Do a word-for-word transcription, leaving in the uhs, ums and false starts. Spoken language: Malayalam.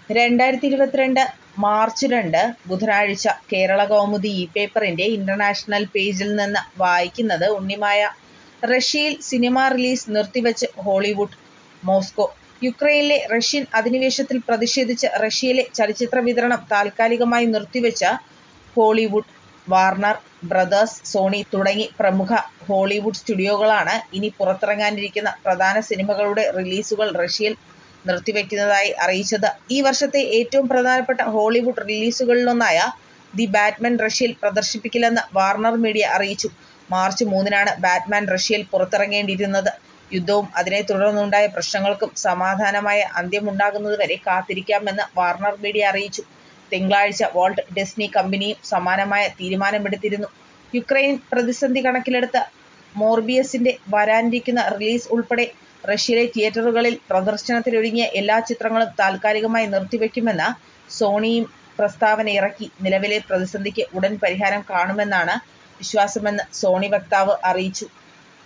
രണ്ടായിരത്തി ഇരുപത്തിരണ്ട് മാർച്ച് രണ്ട് ബുധനാഴ്ച കേരളകൗമുദി ഇ പേപ്പറിന്റെ ഇന്റർനാഷണൽ പേജിൽ നിന്ന് വായിക്കുന്നത് ഉണ്ണിമായ. റഷ്യയിൽ സിനിമാ റിലീസ് നിർത്തിവച്ച് ഹോളിവുഡ്. മോസ്കോ. യുക്രൈനിലെ റഷ്യൻ അധിനിവേശത്തിൽ പ്രതിഷേധിച്ച് റഷ്യയിലെ ചലച്ചിത്ര വിതരണം താൽക്കാലികമായി നിർത്തിവച്ച ഹോളിവുഡ്. വാർണർ ബ്രദേഴ്സ്, സോണി തുടങ്ങി പ്രമുഖ ഹോളിവുഡ് സ്റ്റുഡിയോകളാണ് ഇനി പുറത്തിറങ്ങാനിരിക്കുന്ന പ്രധാന സിനിമകളുടെ റിലീസുകൾ റഷ്യയിൽ നിർത്തിവയ്ക്കുന്നതായി അറിയിച്ചത്. ഈ വർഷത്തെ ഏറ്റവും പ്രധാനപ്പെട്ട ഹോളിവുഡ് റിലീസുകളിലൊന്നായ ദി ബാറ്റ്മാൻ റഷ്യയിൽ പ്രദർശിപ്പിക്കില്ലെന്ന് വാർണർ മീഡിയ അറിയിച്ചു. മാർച്ച് മൂന്നിനാണ് ബാറ്റ്മാൻ റഷ്യയിൽ പുറത്തിറങ്ങേണ്ടിയിരുന്നത്. യുദ്ധവും അതിനെ തുടർന്നുണ്ടായ പ്രശ്നങ്ങൾക്കും സമാധാനമായ അന്ത്യമുണ്ടാകുന്നതുവരെ കാത്തിരിക്കാമെന്ന് വാർണർ മീഡിയ അറിയിച്ചു. തിങ്കളാഴ്ച വാൾട്ട് ഡിസ്നി കമ്പനിയും സമാനമായ തീരുമാനമെടുത്തിരുന്നു. യുക്രൈൻ പ്രതിസന്ധി കണക്കിലെടുത്ത് മോർബിയസിന്റെ വരാനിരിക്കുന്ന റിലീസ് ഉൾപ്പെടെ റഷ്യയിലെ തിയേറ്ററുകളിൽ പ്രദർശനത്തിനൊരുങ്ങിയ എല്ലാ ചിത്രങ്ങളും താൽക്കാലികമായി നിർത്തിവയ്ക്കുമെന്ന് സോണിയും പ്രസ്താവനയിറക്കി. നിലവിലെ പ്രതിസന്ധിക്ക് ഉടൻ പരിഹാരം കാണുമെന്നാണ് വിശ്വാസമെന്ന് സോണി വക്താവ് അറിയിച്ചു.